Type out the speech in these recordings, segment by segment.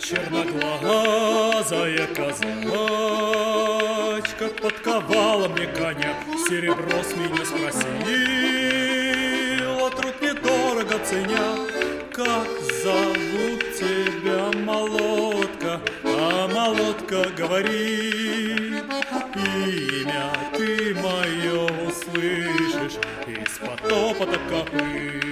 Черноглазая казачка подковала мне коня, серебро с меня спросила, труд недорого ценя. Как зовут тебя, молодка? А молодка говорит: имя ты мое услышишь из-под топота копыт.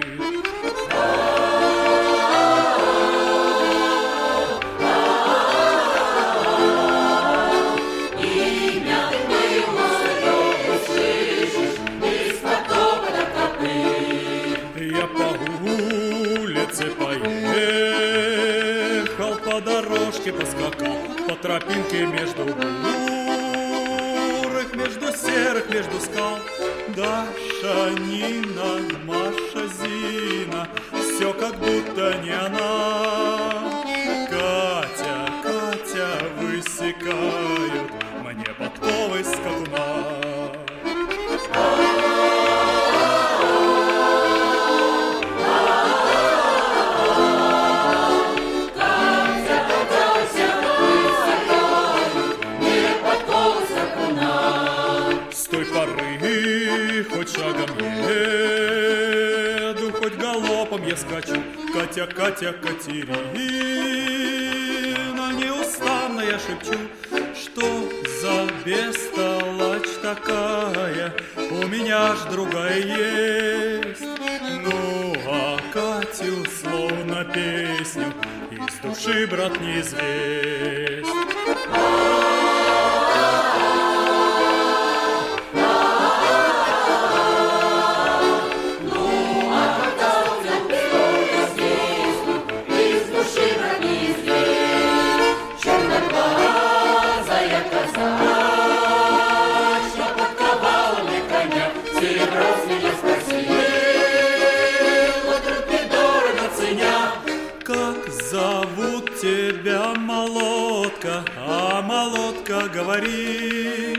Я по улице поехал, по дорожке поскакал, по тропинке между бурых, между серых, между скал. Даша, Нина, Маша, Зина, все как будто не она. Катя, Катя высекают мне подковы скакуна. С той поры хоть шагом еду, хоть галопом я скачу. Катя, Катя, Катерина, неустанно я шепчу, что за бестолочь такая, у меня ж другая есть. Ну, а Катю словно песню из души, брат, не известь. Как зовут тебя, молодка? А молодка говорит: